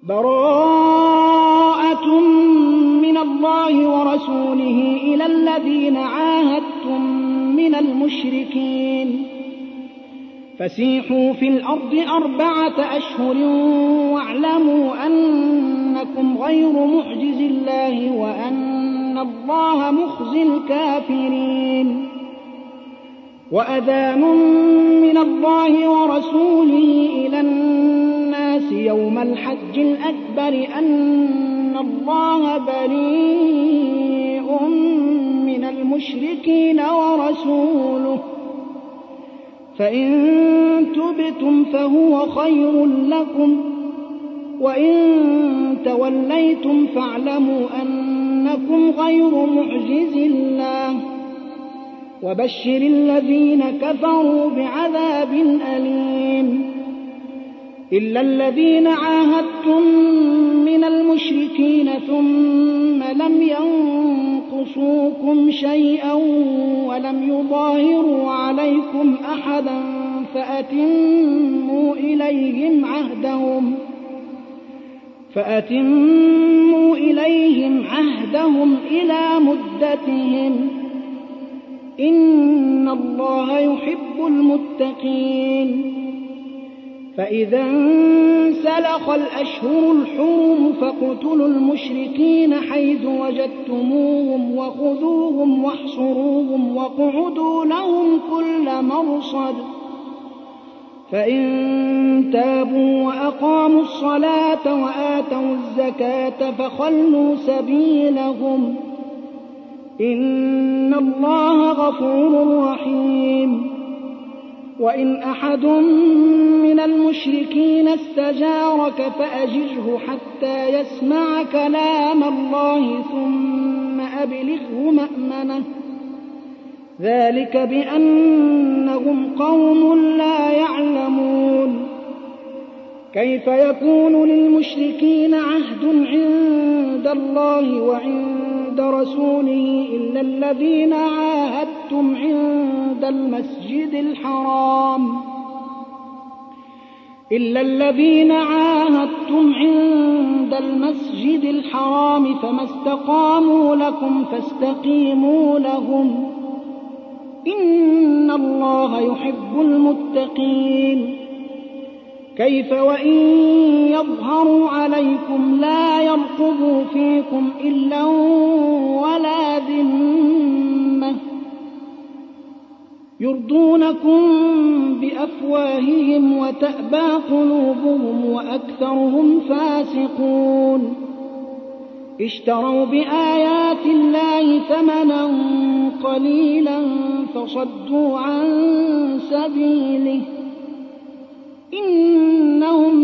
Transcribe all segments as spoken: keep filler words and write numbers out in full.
براءة من الله ورسوله إلى الذين عاهدتم من المشركين فسيحوا في الأرض أربعة أشهر واعلموا أنكم غير معجز الله وأن الله مخزي الكافرين وأذان من الله ورسوله إلى الناس يوم الحج الأكبر أن الله بريء من المشركين ورسوله فإن تبتم فهو خير لكم وإن توليتم فاعلموا أنكم غير معجز الله وبشر الذين كفروا بعذاب أليم إلا الذين عاهدتم من المشركين ثم لم ينقصوكم شيئا ولم يظاهروا عليكم أحدا فأتموا إليهم عهدهم فأتموا إليهم عهدهم إلى مدتهم إن الله يحب المتقين فإذا انسلخ الأشهر الحرم فاقتلوا المشركين حيث وجدتموهم وخذوهم واحصروهم واقعدوا لهم كل مرصد فإن تابوا وأقاموا الصلاة وآتوا الزكاة فخلوا سبيلهم إن الله غفور رحيم وإن أحد من المشركين استجارك فأجره حتى يسمع كلام الله ثم أبلغه مأمنه ذلك بأنهم قوم لا يعلمون كيف يكون للمشركين عهد عند الله وعند رسوله إلا الذين عاهدتم عند المسجد الحرام إلا الذين عاهدتم عند المسجد الحرام فما استقاموا لكم فاستقيموا لهم إن الله يحب المتقين كيف وإن يظهروا عليكم لا يرقبوا فيكم إلا ولا ذمة يرضونكم بأفواههم وتأبى قلوبهم وأكثرهم فاسقون اشتروا بآيات الله ثمنا قليلا فصدوا عن سبيله إنهم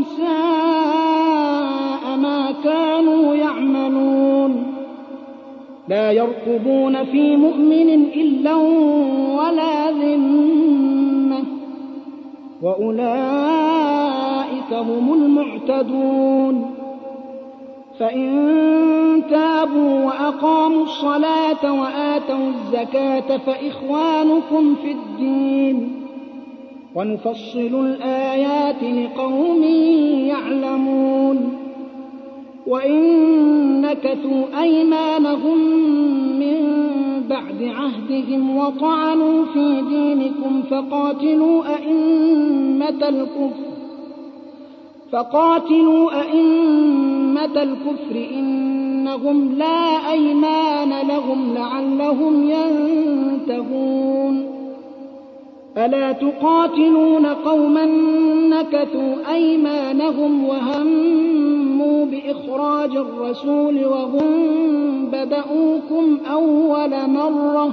ساء ما كانوا يعملون لا يرقبون في مؤمن إلا ولا ذمة وأولئك هم المعتدون فإن تابوا وأقاموا الصلاة وآتوا الزكاة فإخوانكم في الدين ونفصل الآيات لقوم يعلمون وإن نكثوا أيمانهم من بعد عهدهم وطعنوا في دينكم فقاتلوا أئمة الكفر فقاتلوا أئمة الكفر إنهم لا أيمان لهم لعلهم ينتهون ألا تقاتلون قوما نكثوا أيمانهم وهموا بإخراج الرسول وهم بدؤوكم أول مرة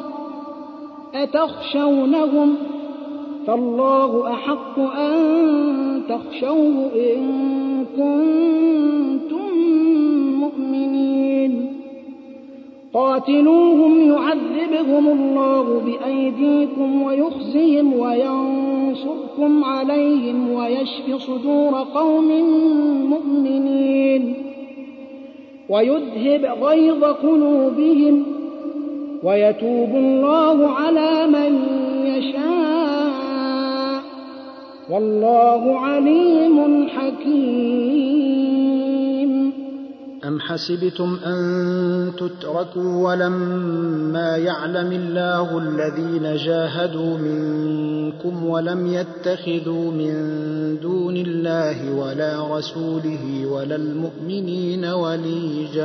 أتخشونهم فالله أحق أن تخشوه إن كنتم مؤمنين قاتلوهم يعذبهم الله بأيديكم ويخزهم وينصركم عليهم ويشف صدور قوم مؤمنين ويذهب غيظ قلوبهم ويتوب الله على من يشاء والله عليم حكيم حسبتم أن تتركوا ولما يعلم الله الذين جاهدوا منكم ولم يتخذوا من دون الله ولا رسوله ولا المؤمنين وليجة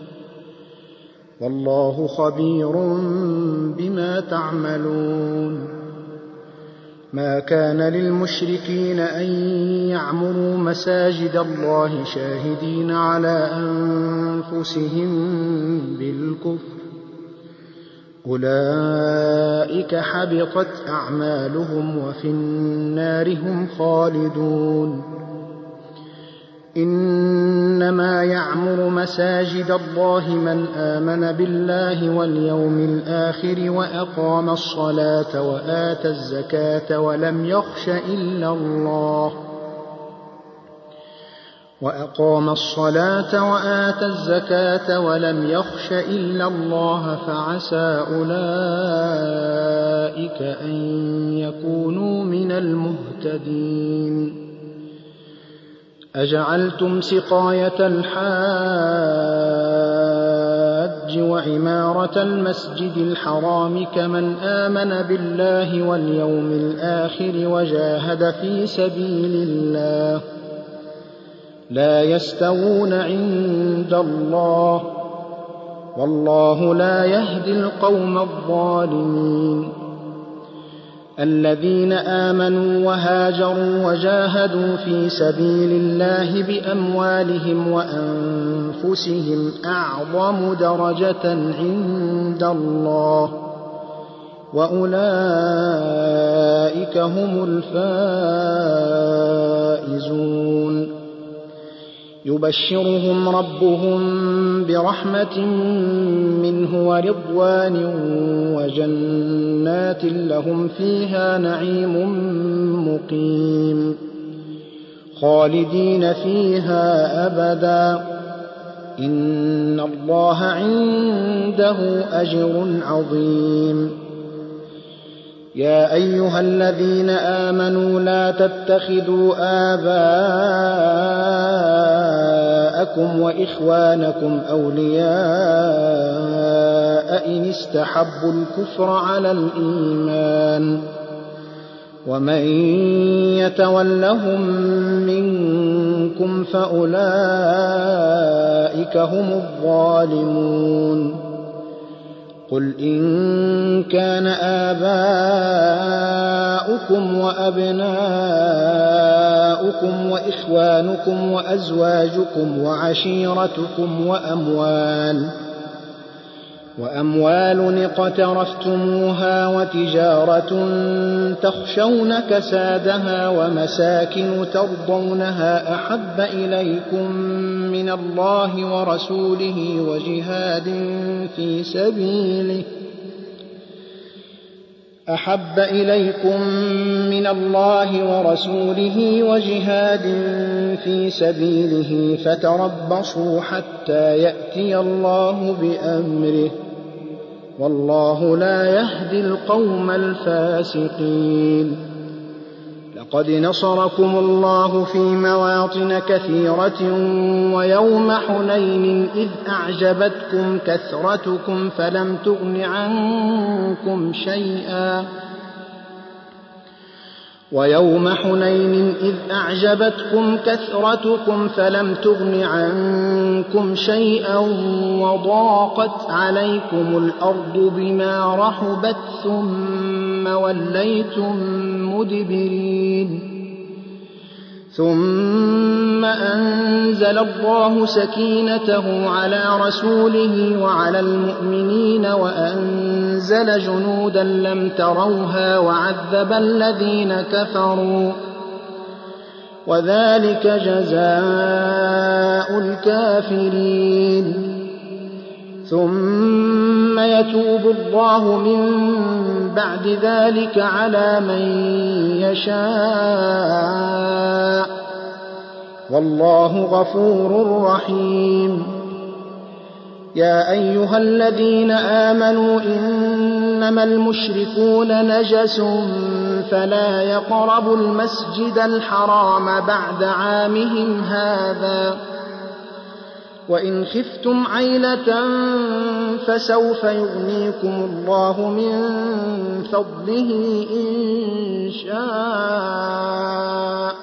والله خبير بما تعملون ما كان للمشركين أن يعمروا مساجد الله شاهدين على أنفسهم بالكفر أولئك حبطت أعمالهم وفي النار هم خالدون إنما يعمر مساجد الله من آمن بالله واليوم الآخر وأقام الصلاة وآتى الزكاة ولم يخش إلا الله وأقام الصلاة وآتى الزكاة ولم يخش إلا الله فعسى أولئك أن يكونوا من المهتدين أجعلتم سقاية الحاج وعمارة المسجد الحرام كمن آمن بالله واليوم الآخر وجاهد في سبيل الله لا يستوون عند الله والله لا يهدي القوم الظالمين الذين آمنوا وهاجروا وجاهدوا في سبيل الله بأموالهم وأنفسهم أعظم درجة عند الله وأولئك هم الفائزون يبشرهم ربهم برحمة منه ورضوان وجنات لهم فيها نعيم مقيم خالدين فيها أبدا إن الله عنده أجر عظيم يا أيها الذين آمنوا لا تتخذوا آباءكم وإخوانكم أولياء إن استحبوا الكفر على الإيمان ومن يتولهم منكم فأولئك هم الظالمون قل إن كان آباؤكم وأبناؤكم وإخوانكم وأزواجكم وعشيرتكم وأموال وأموال اقترفتموها وتجارة تخشون كسادها ومساكن ترضونها أحب إليكم من الله ورسوله وجهاد في سبيله أحب إليكم من الله ورسوله وجهاد في سبيله فتربصوا حتى يأتي الله بأمره والله لا يهدي القوم الفاسقين لقد نصركم الله في مواطن كثيرة ويوم حنين إذ أعجبتكم كثرتكم فلم تغن عنكم شيئا ويوم حنين إذ أعجبتكم كثرتكم فلم تغن عنكم شيئا وضاقت عليكم الأرض بما رحبت ثم وليتم مدبرين ثم أنزل الله سكينته على رسوله وعلى المؤمنين وأنزل جنودا لم تروها وعذب الذين كفروا وذلك جزاء الكافرين ثم يتوب الله من بعد ذلك على من يشاء والله غفور رحيم يا أيها الذين آمنوا إنما المشركون نجس فلا يقربوا المسجد الحرام بعد عامهم هذا وإن خفتم عيلة فسوف يغنيكم الله من فضله إن شاء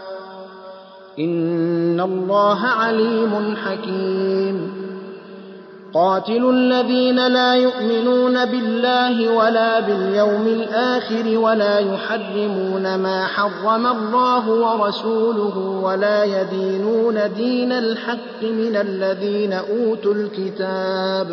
إن الله عليم حكيم قاتلوا الذين لا يؤمنون بالله ولا باليوم الآخر ولا يحرمون ما حرم الله ورسوله ولا يدينون دين الحق من الذين أوتوا الكتاب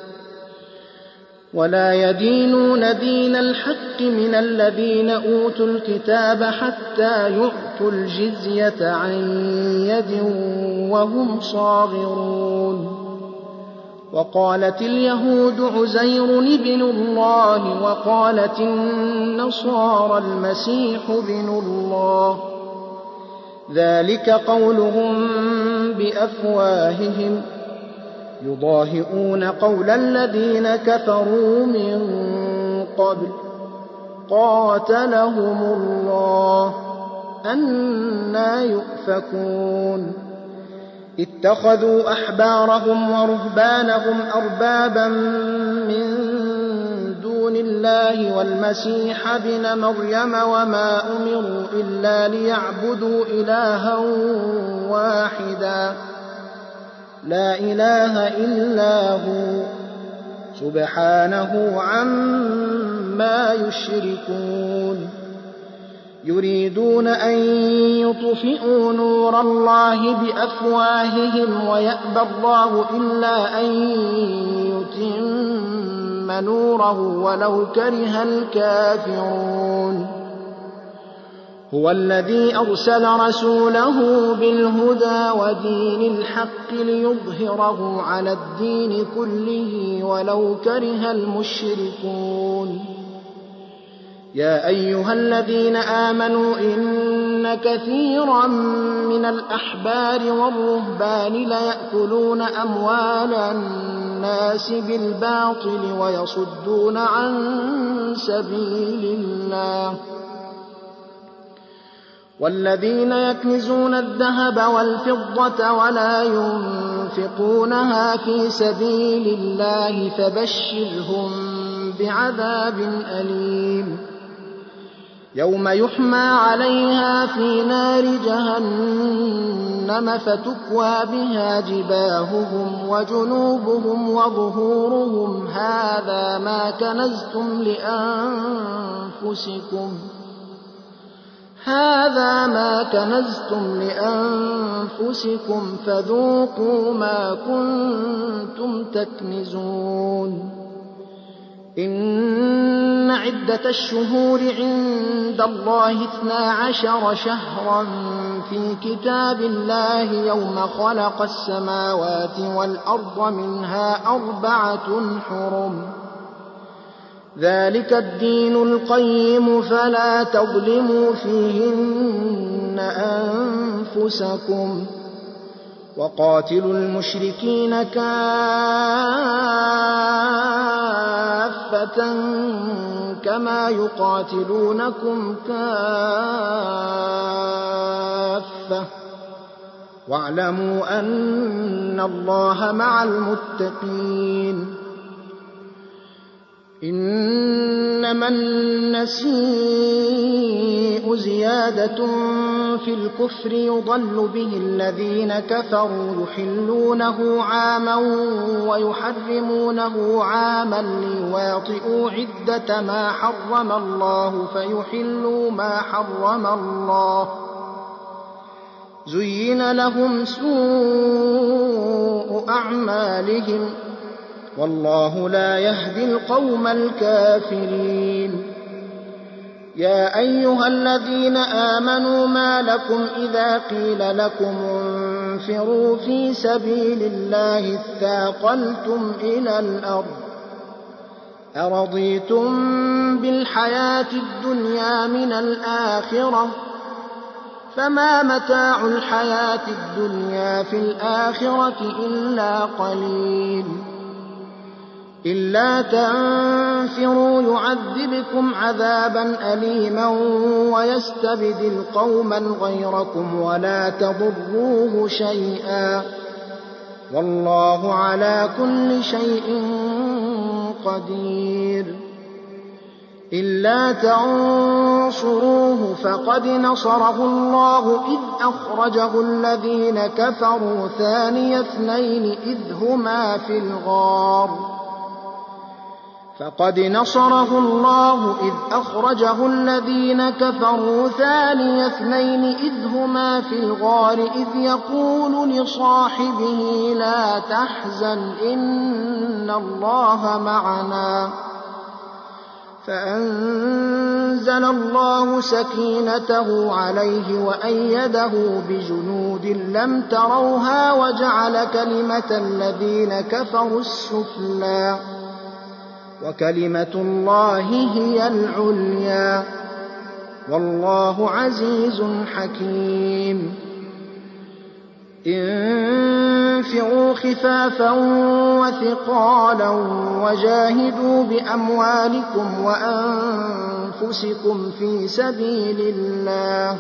ولا يدينون دين الحق من الذين أوتوا الكتاب حتى يؤتوا الجزية عن يد وهم صاغرون وقالت اليهود عزير ابن الله وقالت النصارى المسيح ابن الله ذلك قولهم بأفواههم يضاهئون قول الذين كفروا من قبل قاتلهم الله أنى يؤفكون اتخذوا أحبارهم ورهبانهم أربابا من دون الله والمسيح ابن مريم وما أمروا إلا ليعبدوا إلها واحدا لا إله إلا هو سبحانه عما يشركون يريدون أن يطفئوا نور الله بأفواههم ويأبى الله إلا أن يتم نوره ولو كره الكافرون هو الذي أرسل رسوله بالهدى ودين الحق ليظهره على الدين كله ولو كره المشركون يا أيها الذين آمنوا إن كثيرا من الأحبار والرهبان ليأكلون أموال الناس بالباطل ويصدون عن سبيل الله والذين يكنزون الذهب والفضة ولا ينفقونها في سبيل الله فبشرهم بعذاب أليم يوم يحمى عليها في نار جهنم فتكوى بها جباههم وجنوبهم وظهورهم هذا ما كنزتم لأنفسكم هذا ما كنزتم لأنفسكم فذوقوا ما كنتم تكنزون إن عدة الشهور عند الله اثنا عشر شهرا في كتاب الله يوم خلق السماوات والأرض منها أربعة حرم ذلك الدين القيم فلا تظلموا فيهن أنفسكم وقاتلوا المشركين كافة كما يقاتلونكم كافة واعلموا أن الله مع المتقين إنما النسيء زيادة في الكفر يضل به الذين كفروا يحلونه عاما ويحرمونه عاما ليواطئوا عدة ما حرم الله فيحلوا ما حرم الله زين لهم سوء أعمالهم والله لا يهدي القوم الكافرين يا أيها الذين آمنوا ما لكم إذا قيل لكم انفروا في سبيل الله اثاقلتم إلى الأرض أرضيتم بالحياة الدنيا من الآخرة فما متاع الحياة الدنيا في الآخرة إلا قليل إلا تنفروا يعذبكم عذابا أليما ويستبدل قوما غيركم ولا تضروه شيئا والله على كل شيء قدير. إلا تنصروه فقد نصره الله إذ أخرجه الذين كفروا ثاني اثنين إذ هما في الغار فقد نصره الله إذ أخرجه الذين كفروا ثاني اثنين إذ هما في الغار إذ يقول لصاحبه لا تحزن إن الله معنا فأنزل الله سكينته عليه وأيده بجنود لم تروها وجعل كلمة الذين كفروا السفلى وكلمة الله هي العليا والله عزيز حكيم. انفروا خفافا وثقالا وجاهدوا بأموالكم وأنفسكم في سبيل الله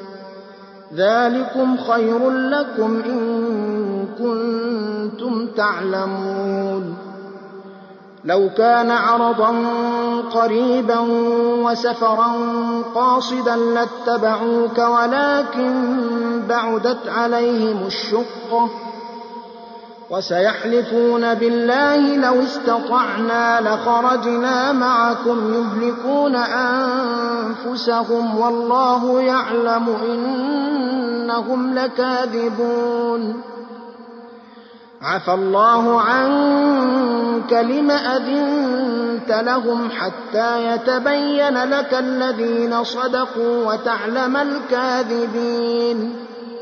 ذلكم خير لكم إن كنتم تعلمون. لو كان عرضا قريبا وسفرا قاصدا لاتبعوك ولكن بعدت عليهم الشقة وسيحلفون بالله لو استطعنا لخرجنا معكم يهلكون أنفسهم والله يعلم إنهم لكاذبون. عفى الله عنك لم أذنت لهم حتى يتبين لك الذين صدقوا وتعلم الكاذبين.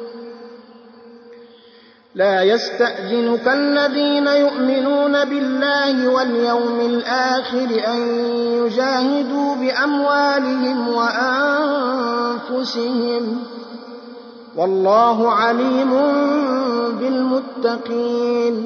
لا يستأذنك الذين يؤمنون بالله واليوم الآخر أن يجاهدوا بأموالهم وأنفسهم والله عليم بالمتقين.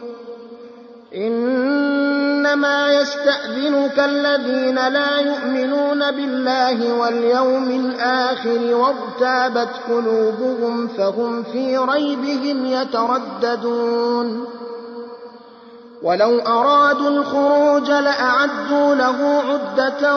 إنما يستأذنك الذين لا يؤمنون بالله واليوم الآخر وارتابت قلوبهم فهم في ريبهم يترددون. ولو أرادوا الخروج لأعدوا له عدة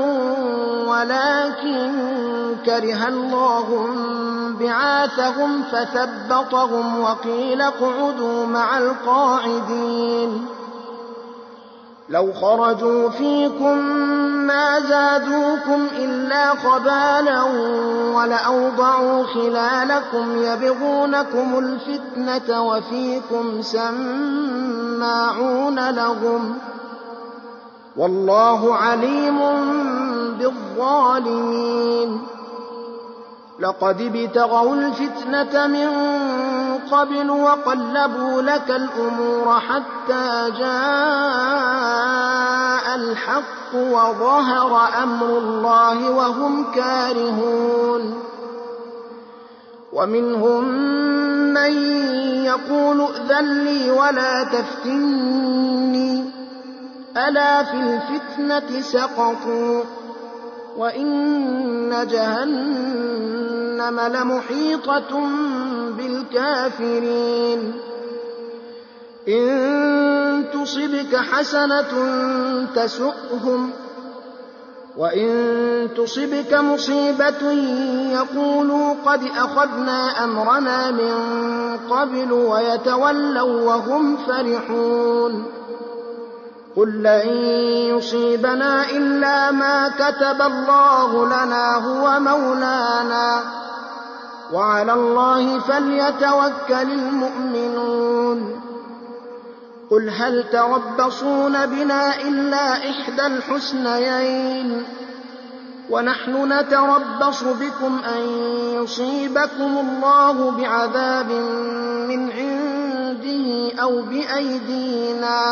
ولكن كره الله بعاثهم فثبطهم وقيل اقعدوا مع القاعدين. لو خرجوا فيكم ما زادوكم إلا خبالا ولأوضعوا خلالكم يبغونكم الفتنة وفيكم سماعون لهم والله عليم بالظالمين. لقد ابتغوا الفتنة من قبل وقلبوا لك الأمور حتى جاء الحق وظهر أمر الله وهم كارهون. ومنهم من يقول ائذن لي ولا تفتني ألا في الفتنة سقطوا وإن جهنم لمحيطة بالكافرين. إن تصبك حسنة تسؤهم وإن تصبك مصيبة يقولوا قد أخذنا أمرنا من قبل ويتولوا وهم فرحون. قل لن يصيبنا إلا ما كتب الله لنا هو مولانا وعلى الله فليتوكل المؤمنون. قل هل تربصون بنا إلا إحدى الحسنيين ونحن نتربص بكم أن يصيبكم الله بعذاب من عنده أو بأيدينا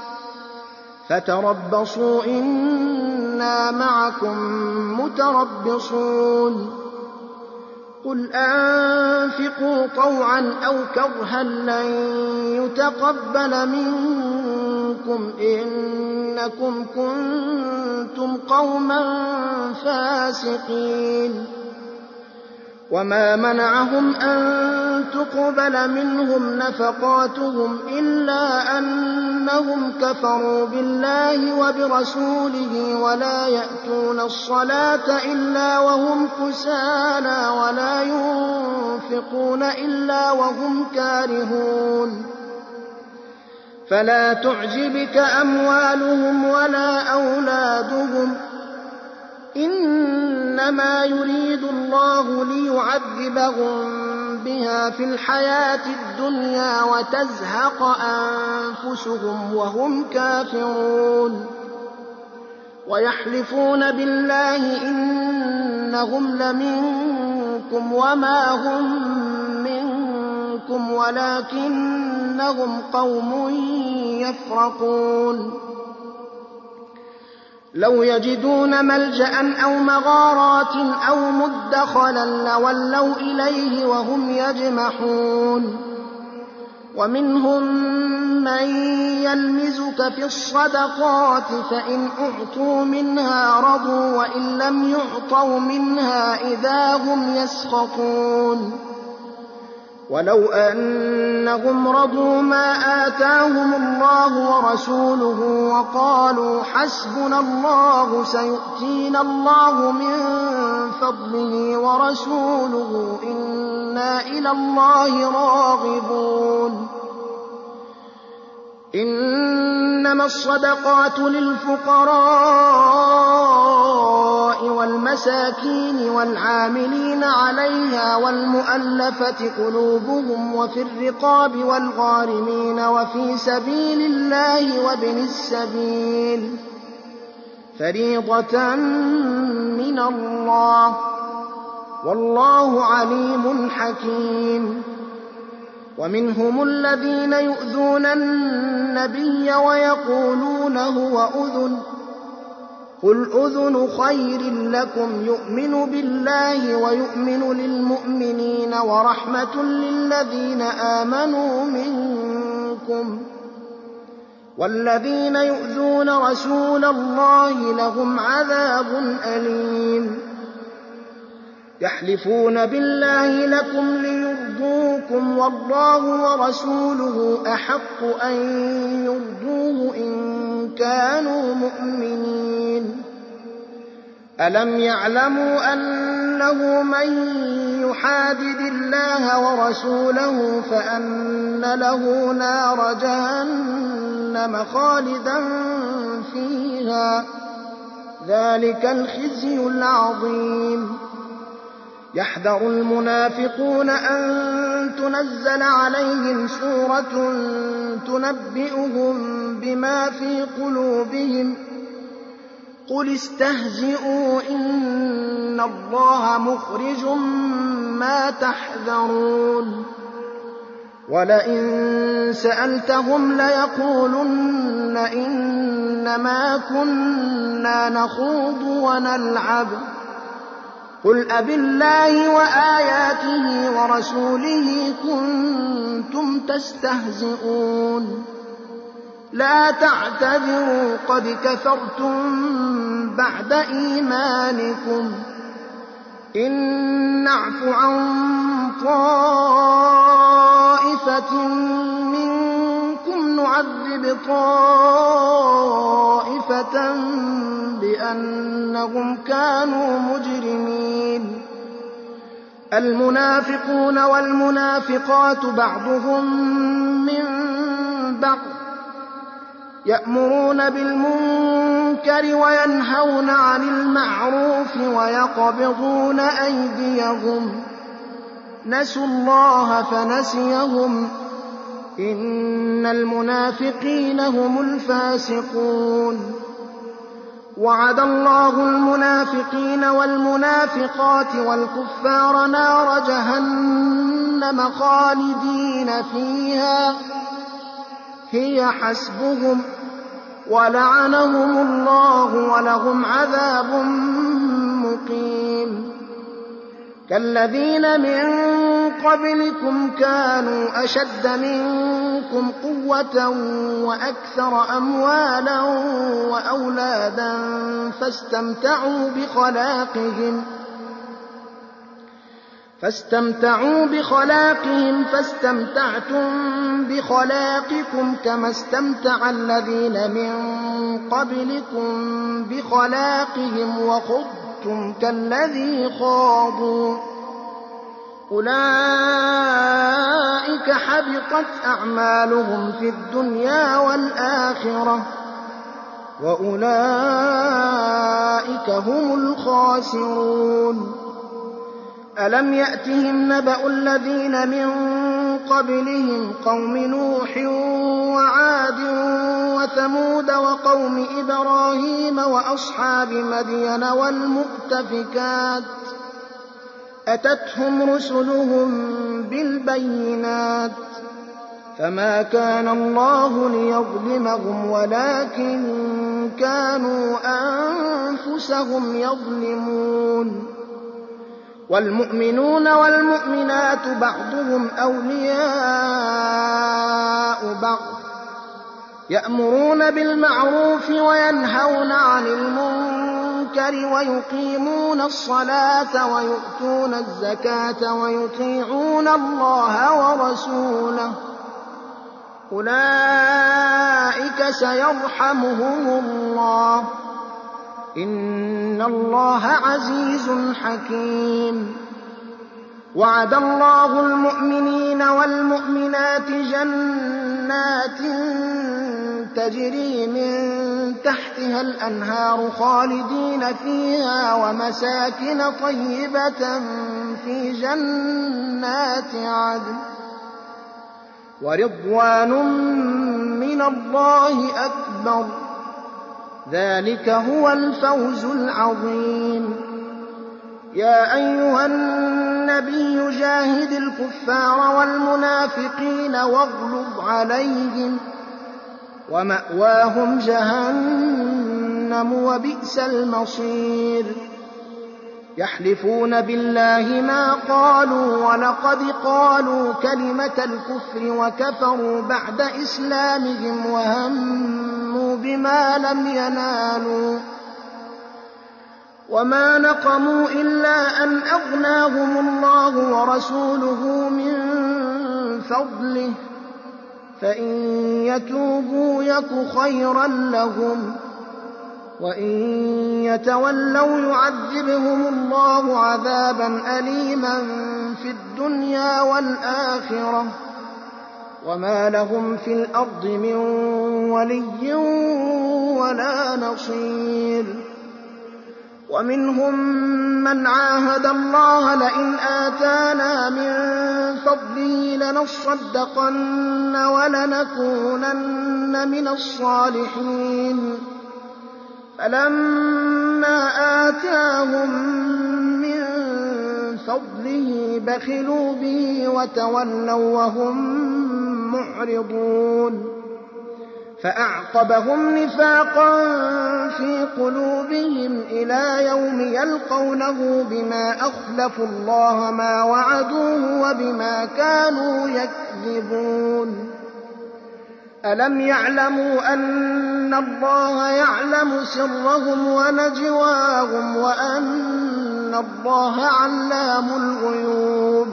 فتربصوا إنا معكم متربصون. قل أنفقوا طوعا أو كرها لن يتقبل منكم إنكم كنتم قوما فاسقين. وما منعهم أن تقبل منهم نفقاتهم إلا أنهم كفروا بالله وبرسوله ولا يأتون الصلاة إلا وهم كسالى ولا ينفقون إلا وهم كارهون فلا تعجبك أموالهم ولا أولادهم إنما يريد الله ليعذبهم بها في الحياة الدنيا وتزهق أنفسهم وهم كافرون ويحلفون بالله إنهم لمنكم وما هم منكم ولكنهم قوم يفرقون لو يجدون ملجأ أو مغارات أو مدخلا لولوا إليه وهم يجمحون ومنهم من يلمزك في الصدقات فإن أعطوا منها رضوا وإن لم يعطوا منها إذا هم يسخطون ولو أنهم رضوا ما آتاهم الله ورسوله وقالوا حسبنا الله سيؤتينا الله من فضله ورسوله إنا إلى الله راغبون إنما الصدقات للفقراء والمساكين والعاملين عليها والمؤلفة قلوبهم وفي الرقاب والغارمين وفي سبيل الله وابن السبيل فريضة من الله والله عليم حكيم ومنهم الذين يؤذون النبي ويقولون هو أذن قل أذن خير لكم يؤمن بالله ويؤمن للمؤمنين ورحمة للذين آمنوا منكم والذين يؤذون رسول الله لهم عذاب أليم يحلفون بالله لكم ليرضوكم والله ورسوله أحق أن يرضوه إن كانوا مؤمنين ألم يعلموا أنه من يحادد الله ورسوله فأن له نار جهنم خالدا فيها ذلك الخزي العظيم يحذر المنافقون أن تنزل عليهم سورة تنبئهم بما في قلوبهم قل استهزئوا إن الله مخرج ما تحذرون ولئن سألتهم ليقولن إنما كنا نخوض ونلعب قل أبالله وآياته ورسوله كنتم تستهزئون لا تعتذروا قد كفرتم بعد إيمانكم إن نعف عن طائفة منكم نعذب طائفة بأنهم كانوا مجرمين المنافقون والمنافقات بعضهم من بعض يأمرون بالمنكر وينهون عن المعروف ويقبضون أيديهم نسوا الله فنسيهم إن المنافقين هم الفاسقون وعد الله المنافقين والمنافقات والكفار نار جهنم خالدين فيها هي حسبهم ولعنهم الله ولهم عذاب مقيم كالذين من قبلكم كانوا أشد منكم قوة وأكثر أموالا وأولادا فاستمتعوا بخلاقهم فاستمتعوا بخلاقهم فاستمتعتم بخلاقكم كما استمتع الذين من قبلكم بخلاقهم وخضتم كالذي خاضوا أولئك حبطت أعمالهم في الدنيا والآخرة وأولئك هم الخاسرون ألم يأتهم نبأ الذين من قبلهم قوم نوح وعاد وثمود وقوم إبراهيم وأصحاب مدين والمؤتفكات أتتهم رسلهم بالبينات فما كان الله ليظلمهم ولكن كانوا أنفسهم يظلمون والمؤمنون والمؤمنات بعضهم أولياء بعض يأمرون بالمعروف وينهون عن المنكر ويقيمون الصلاة ويؤتون الزكاة ويطيعون الله ورسوله أولئك سيرحمهم الله إن الله عزيز حكيم وعد الله المؤمنين والمؤمنات جنات تجري من تحتها الأنهار خالدين فيها ومساكن طيبة في جنات عدن ورضوان من الله أكبر ذلك هو الفوز العظيم يا أيها النبي جاهد الكفار والمنافقين واغلظ عليهم ومأواهم جهنم وبئس المصير يحلفون بالله ما قالوا ولقد قالوا كلمة الكفر وكفروا بعد إسلامهم وهموا بما لم ينالوا وما نقموا إلا أن أغناهم الله ورسوله من فضله فإن يتوبوا يك خيرا لهم وإن يتولوا يعذبهم الله عذابا أليما في الدنيا والآخرة وما لهم في الأرض من ولي ولا نصير ومنهم من عاهد الله لئن آتانا من فضله لنصدقن ولنكونن من الصالحين فلما آتاهم من فضله بخلوا به وتولوا وهم معرضون فأعقبهم نفاقا في قلوبهم إلى يوم يلقونه بما أخلفوا الله ما وعدوه وبما كانوا يكذبون ألم يعلموا أن الله يعلم سرهم ونجواهم وأن الله علام الغيوب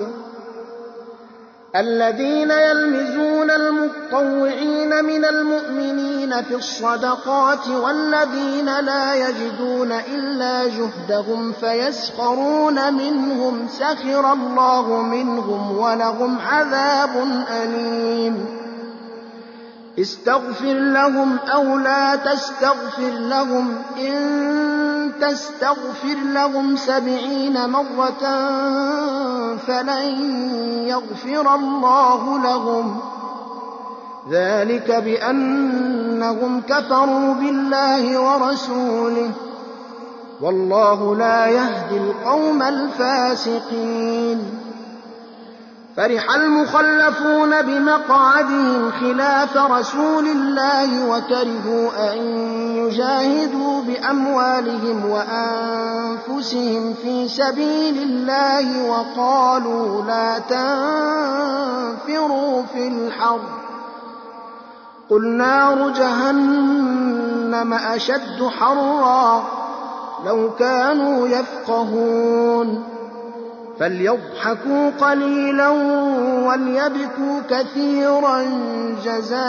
الذين يلمزون المطوعين من المؤمنين في الصدقات والذين لا يجدون إلا جهدهم فيسخرون منهم سخر الله منهم ولهم عذاب أليم استغفر لهم أو لا تستغفر لهم إن تستغفر لهم سبعين مرة فلن يغفر الله لهم ذلك بأنهم كفروا بالله ورسوله والله لا يهدي القوم الفاسقين فرح المخلفون بمقعدهم خلاف رسول الله وكرهوا أن يجاهدوا بأموالهم وأنفسهم في سبيل الله وقالوا لا تنفروا في الحر قل نار جهنم أشد حرا لو كانوا يفقهون فليضحكوا قليلا وليبكوا كثيرا جزاء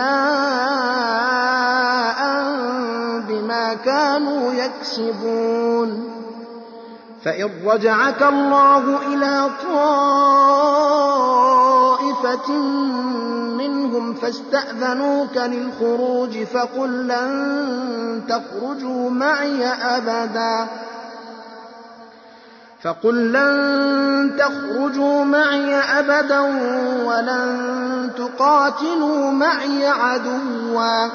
بما كانوا يكسبون. فإن رجعك الله إلى طائفة منهم فاستأذنوك للخروج فقل لن تخرجوا معي أبدا فقل لن تخرجوا معي أبدا ولن تقاتلوا معي عدوا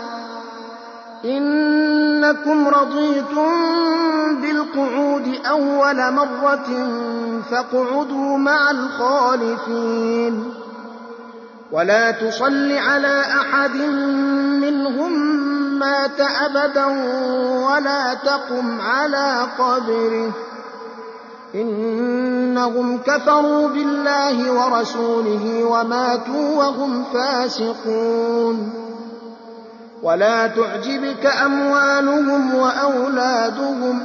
إنكم رضيتم بالقعود أول مرة فاقعدوا مع الخالفين ولا تصل على أحد منهم مات أبدا ولا تقم على قبره إنهم كفروا بالله ورسوله وماتوا وهم فاسقون. ولا تعجبك أموالهم وأولادهم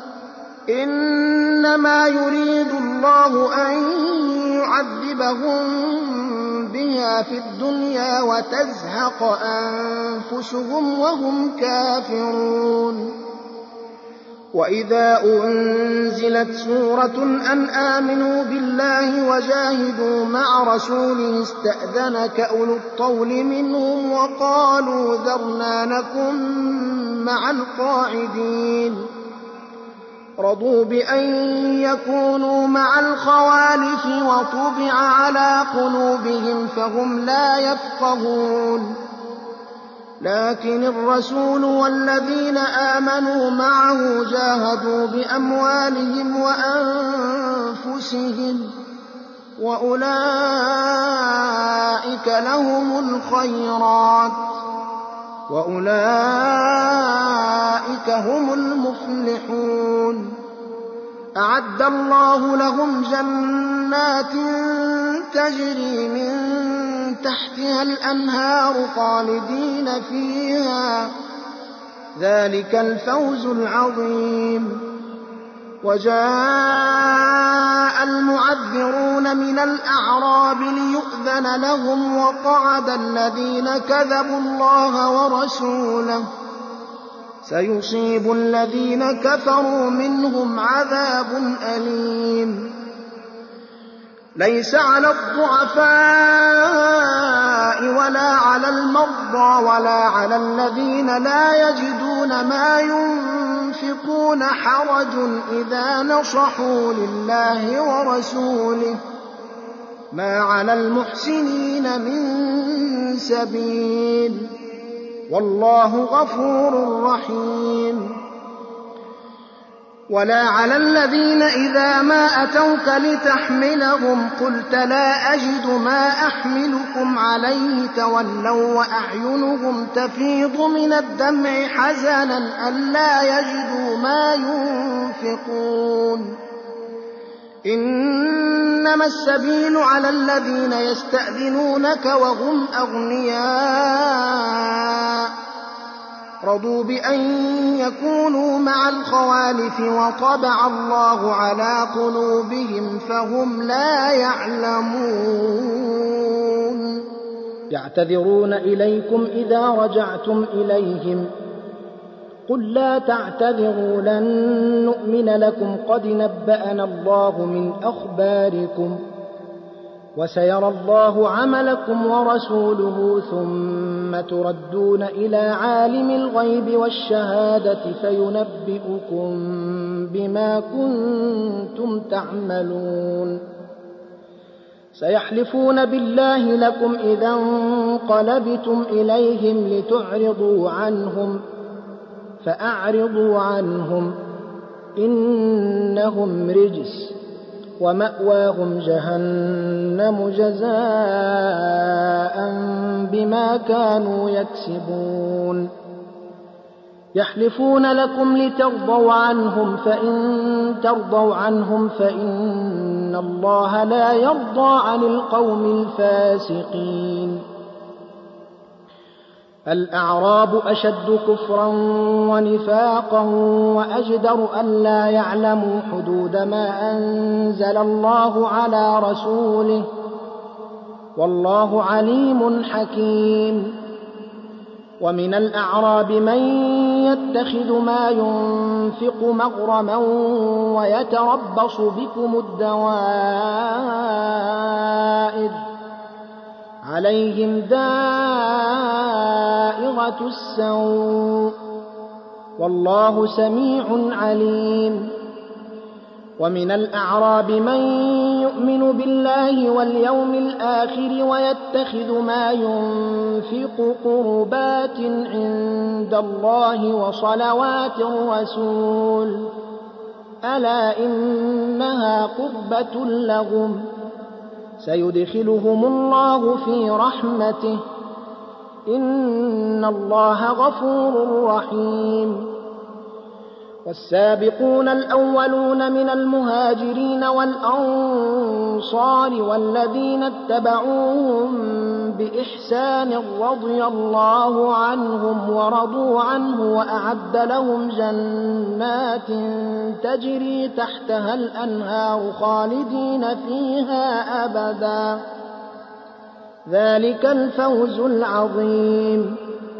إنما يريد الله أن يعذبهم بها في الدنيا وتزهق أنفسهم وهم كافرون. وإذا أنزلت سورة أن آمنوا بالله وجاهدوا مع رسوله استأذنك أولو الطول منهم وقالوا ذرنا نكن مع القاعدين رضوا بأن يكونوا مع الخوالف وطبع على قلوبهم فهم لا يفقهون. لكن الرسول والذين آمنوا معه جاهدوا بأموالهم وأنفسهم وأولئك لهم الخيرات وأولئك هم المفلحون. أعد الله لهم جنات تجري من تحتها الأنهار خالدين فيها ذلك الفوز العظيم. وجاء المعذرون من الأعراب ليؤذن لهم وقعد الذين كذبوا الله ورسوله سيصيب الذين كفروا منهم عذاب أليم. ليس على الضعفاء ولا على المرضى ولا على الذين لا يجدون ما ينفقون حرج إذا نصحوا لله ورسوله ما على المحسنين من سبيل والله غفور رحيم. ولا على الذين إذا ما أتوك لتحملهم قلت لا أجد ما أحملكم عليه تولوا وأعينهم تفيض من الدمع حزنا ألا يجدوا ما ينفقون. إنما السبيل على الذين يستأذنونك وهم أغنياء رضوا بأن يكونوا مع الخوالف وطبع الله على قلوبهم فهم لا يعلمون. يعتذرون إليكم إذا رجعتم إليهم قل لا تعتذروا لن نؤمن لكم قد نبأنا الله من أخباركم وسيرى الله عملكم ورسوله ثم تردون إلى عالم الغيب والشهادة فينبئكم بما كنتم تعملون. سيحلفون بالله لكم إذا انقلبتم إليهم لتعرضوا عنهم فأعرضوا عنهم إنهم رجس ومأواهم جهنم جزاء بما كانوا يكسبون. يحلفون لكم لترضوا عنهم فإن ترضوا عنهم فإن الله لا يرضى عن القوم الفاسقين. الأعراب أشد كفرا ونفاقا وأجدر ألا يعلموا حدود ما أنزل الله على رسوله والله عليم حكيم. ومن الأعراب من يتخذ ما ينفق مغرما ويتربص بكم الدوائر عليهم دائرة السوء والله سميع عليم. ومن الأعراب من يؤمن بالله واليوم الآخر ويتخذ ما ينفق قربات عند الله وصلوات الرسول ألا إنها قربة لهم سيدخلهم الله في رحمته إن الله غفور رحيم. والسابقون الأولون من المهاجرين والأنصار والذين اتبعوهم بإحسان رضي الله عنهم ورضوا عنه وأعد لهم جنات تجري تحتها الأنهار خالدين فيها أبدا ذلك الفوز العظيم.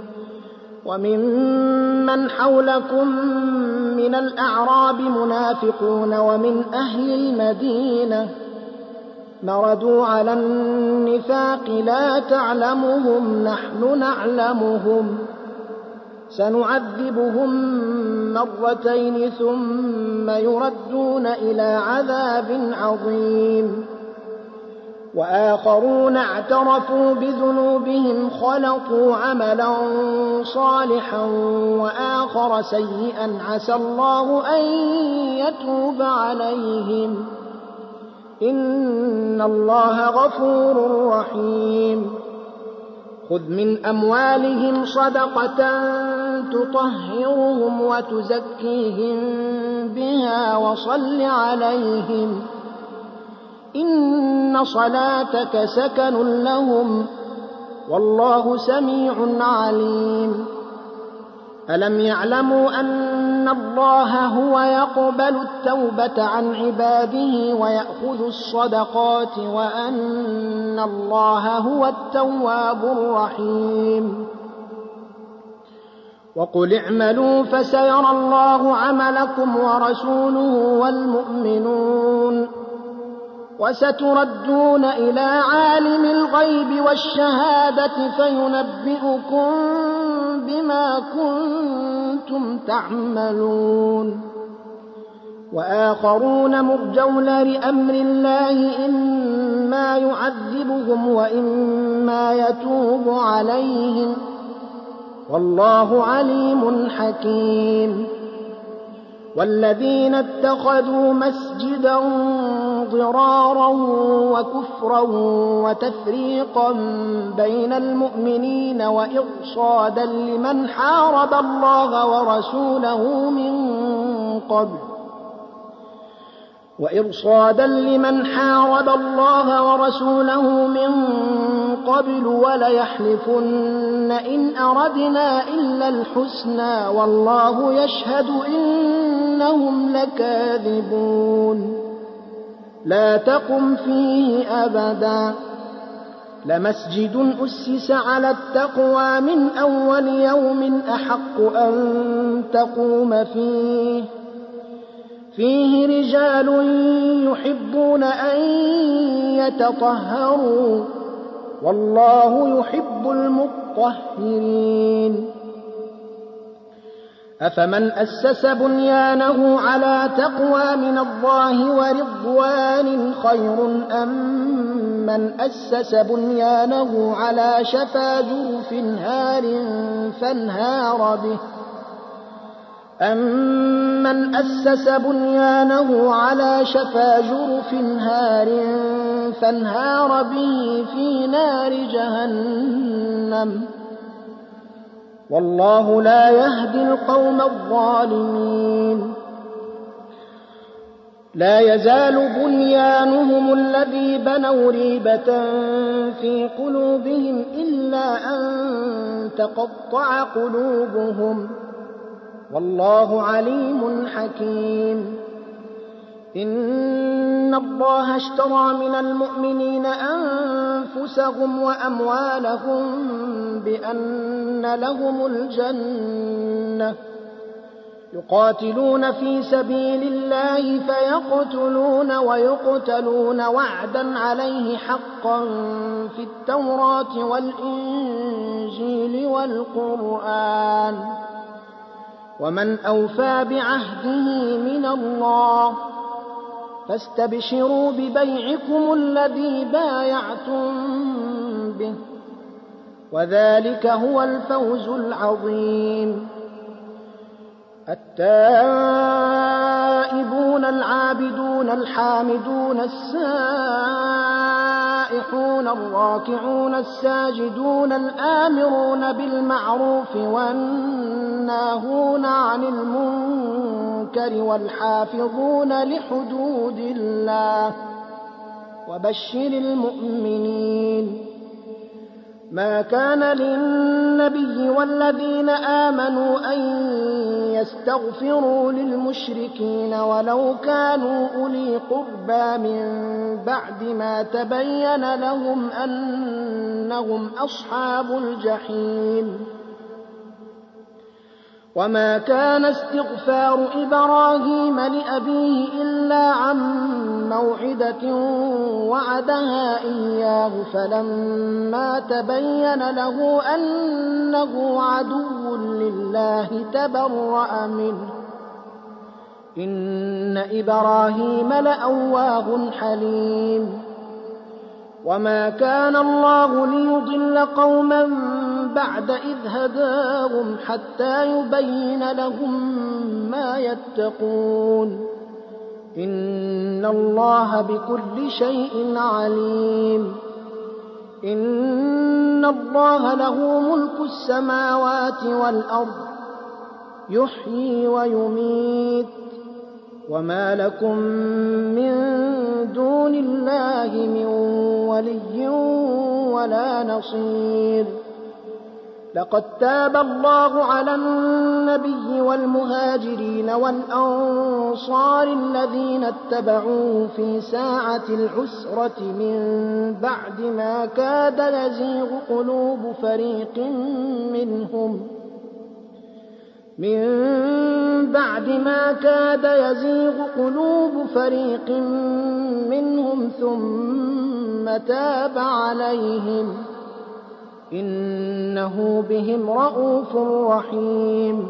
وممن حولكم من الأعراب منافقون ومن أهل المدينة مردوا على النفاق لا تعلمهم نحن نعلمهم سنعذبهم مرتين ثم يردون إلى عذاب عظيم. وآخرون اعترفوا بذنوبهم خلطوا عملا صالحا وآخر سيئا عسى الله أن يتوب عليهم إن الله غفور رحيم. خذ من أموالهم صدقة تطهرهم وتزكيهم بها وصل عليهم إن صلاتك سكن لهم والله سميع عليم. ألم يعلموا أن الله هو يقبل التوبة عن عباده ويأخذ الصدقات وأن الله هو التواب الرحيم. وقل اعملوا فسيرى الله عملكم ورسوله والمؤمنون وستردون إلى عالم الغيب والشهادة فينبئكم بما كنتم تعملون. وآخرون مرجون لأمر الله إما يعذبهم وإما يتوب عليهم والله عليم حكيم. والذين اتخذوا مسجدا ضرارا وكفرا وتفريقا بين المؤمنين وإرصادا لمن حارب الله ورسوله من قبل وإرصادا لمن حارب الله ورسوله من قبل وليحلفن إن أردنا إلا الحسنى والله يشهد إنهم لكاذبون. لا تقم فيه أبدا لمسجد أسس على التقوى من أول يوم أحق أن تقوم فيه فيه رجال يحبون أن يتطهروا والله يحب المطهرين. أفمن أسس بنيانه على تقوى من الله ورضوان خير أم من أسس بنيانه على شفا جرف هار فانهار به أمن أسس بنيانه على شفا جرف هار فانهار به في نار جهنم والله لا يهدي القوم الظالمين. لا يزال بنيانهم الذي بنوا ريبة في قلوبهم إلا أن فتقطع قلوبهم والله عليم حكيم. إن الله اشترى من المؤمنين أنفسهم وأموالهم بأن لهم الجنة يقاتلون في سبيل الله فيقتلون ويقتلون وعدا عليه حقا في التوراة والإنجيل والقرآن ومن أوفى بعهده من الله فاستبشروا ببيعكم الذي بايعتم به وذلك هو الفوز العظيم. التائبون العابدون الحامدون السائحون الراكعون الساجدون الآمرون بالمعروف والناهون عن المنكر والحافظون لحدود الله وبشر المؤمنين. ما كان للنبي والذين آمنوا أن يستغفروا للمشركين ولو كانوا أولي قربى من بعد ما تبين لهم أنهم أصحاب الجحيم. وما كان استغفار إبراهيم لأبيه إلا عن موعدة وعدها إياه فلما تبين له أنه عدو لله تبرأ منه إن إبراهيم لأواه حليم. وما كان الله ليضل قوما بعد إذ هداهم حتى يبين لهم ما يتقون إن الله بكل شيء عليم. إن الله له ملك السماوات والأرض يحيي ويميت وما لكم من دون الله من ولي ولا نصير. لقد تاب الله على النبي والمهاجرين والأنصار الذين اتبعوه في ساعة العسرة من بعد ما كاد يزيغ قلوب فريق منهم من بعد ما كاد يزيغ قلوب فريق منهم ثم تاب عليهم إنه بهم رءوف رحيم.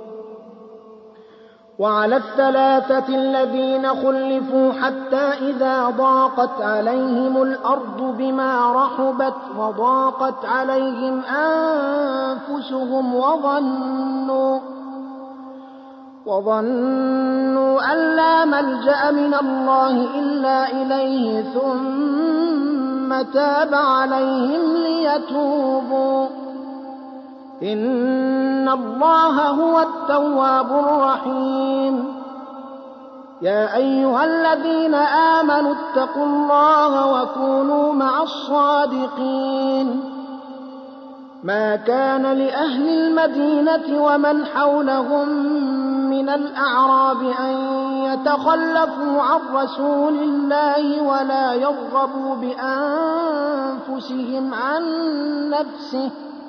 وعلى الثلاثة الذين خلفوا حتى إذا ضاقت عليهم الأرض بما رحبت وضاقت عليهم أنفسهم وظنوا وظنوا أن لا ملجأ من الله إلا إليه ثم تاب عليهم ليتوبوا إن الله هو التواب الرحيم. يا أيها الذين آمنوا اتقوا الله وكونوا مع الصادقين. ما كان لأهل المدينة ومن حولهم من الأعراب أن يتخلفوا عن رسول الله ولا يرغبوا بأنفسهم عن نفسه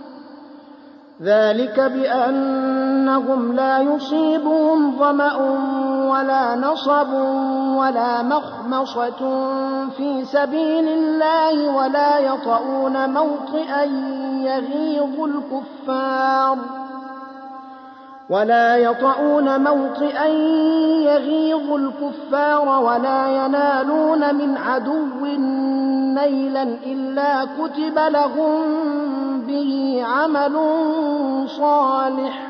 ذلك بأنهم لا يصيبهم ظمأ ولا نصب ولا مخمصة في سبيل الله ولا يطؤون موطئا يغيظ الكفار ولا يطؤون موطئا يغيظ الكفار ولا ينالون من عدو نيلا إلا كتب لهم به عمل صالح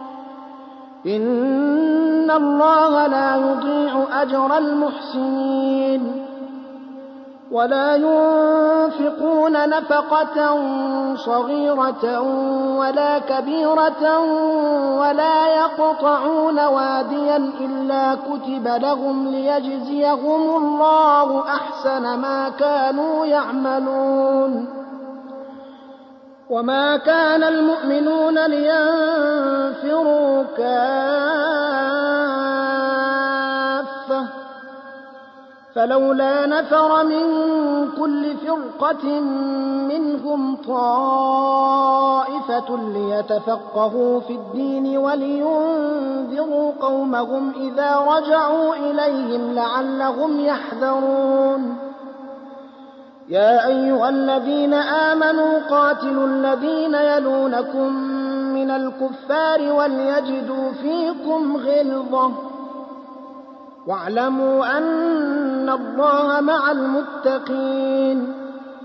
إن الله لا يضيع أجر المحسنين. ولا ينفقون نفقة صغيرة ولا كبيرة ولا يقطعون واديا إلا كتب لهم ليجزيهم الله أحسن ما كانوا يعملون وما كان المؤمنون لينفروا كافة فلولا نفر من كل فرقة منهم طائفة ليتفقهوا في الدين ولينذروا قومهم إذا رجعوا إليهم لعلهم يحذرون يا أيها الذين آمنوا قاتلوا الذين يلونكم من الكفار وليجدوا فيكم غلظة واعلموا أن الله مع المتقين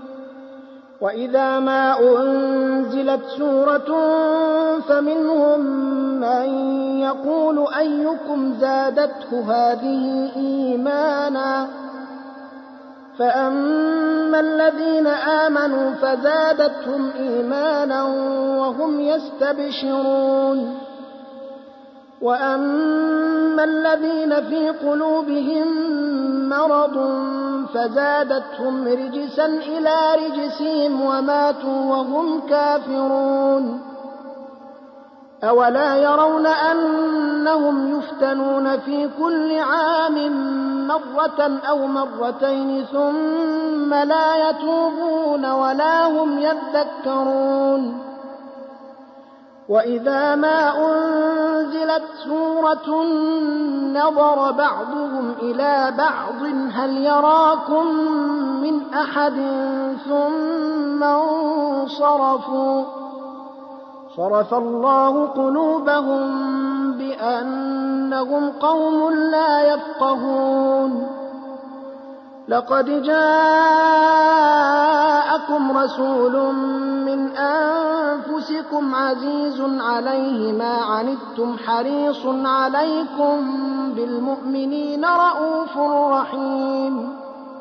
وإذا ما أنزلت سورة فمنهم من يقول أيكم زادته هذه إيمانا فأما الذين آمنوا فزادتهم إيمانا وهم يستبشرون وأما الذين في قلوبهم مرض فزادتهم رجسا إلى رجسهم وماتوا وهم كافرون أولا يرون أنهم يفتنون في كل عام مرة أو مرتين ثم لا يتوبون ولا هم يذكرون وإذا ما أنزلت سورة نظر بعضهم إلى بعض هل يراكم من أحد ثم انصرفوا صرف الله قلوبهم بأنهم قوم لا يفقهون لقد جاءكم رسول من أنفسكم عزيز عليه ما عنتم حريص عليكم بالمؤمنين رءوف رحيم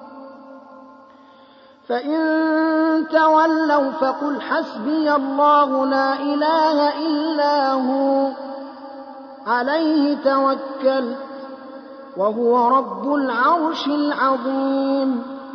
فإن تولوا فقل حسبي الله لا إله إلا هو عليه توكلت وهو رب العرش العظيم